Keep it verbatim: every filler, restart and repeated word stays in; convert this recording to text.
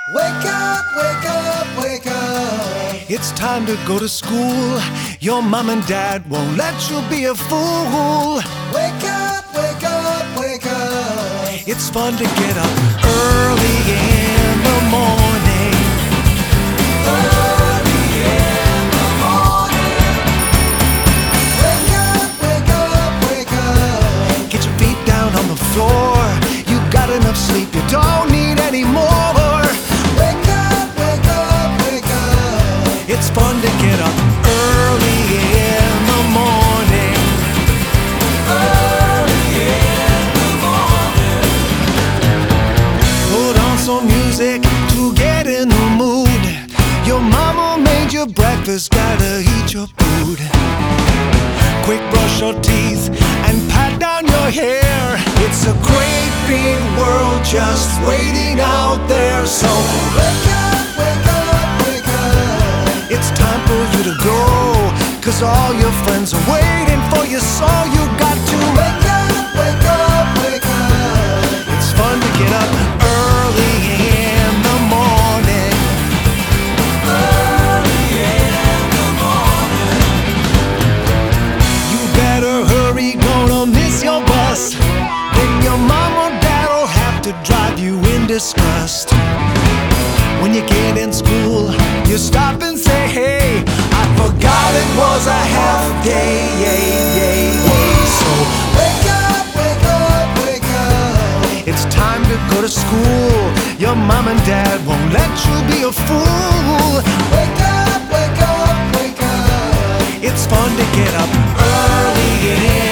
Wake up, wake up, wake up. It's time to go to school. Your mom and dad won't let you be a fool. Wake up, wake up, wake up. It's fun to get up early in the morning. Early in the morning. Wake up, wake up, wake up. Get your feet down on the floor. You got enough sleep, you don't need any more. Wake up, wake up, wake up. It's fun to get up early in the morning. Early in the morning. Put on some music to get in the mood. Your mama made your breakfast, gotta eat your food. Quick brush your teeth and pat down your hair. It's a great big world just waiting out there. So Wake up, wake up, wake up. it's time for you to go, 'cause all your friends are waiting for you. So you got to Wake up, wake up, wake up. It's fun to get up early in the morning. Early in the morning. You better hurry, gonna miss your bus. Then your mom or dad will have to drive you in disgust. When you get in school, you stop and say, hey, I forgot it was a half day. Yay, yay, yay. So Wake up, wake up, wake up. it's time to go to school. Your mom and dad won't let you be a fool. Wake up, wake up, wake up. It's fun to get up early in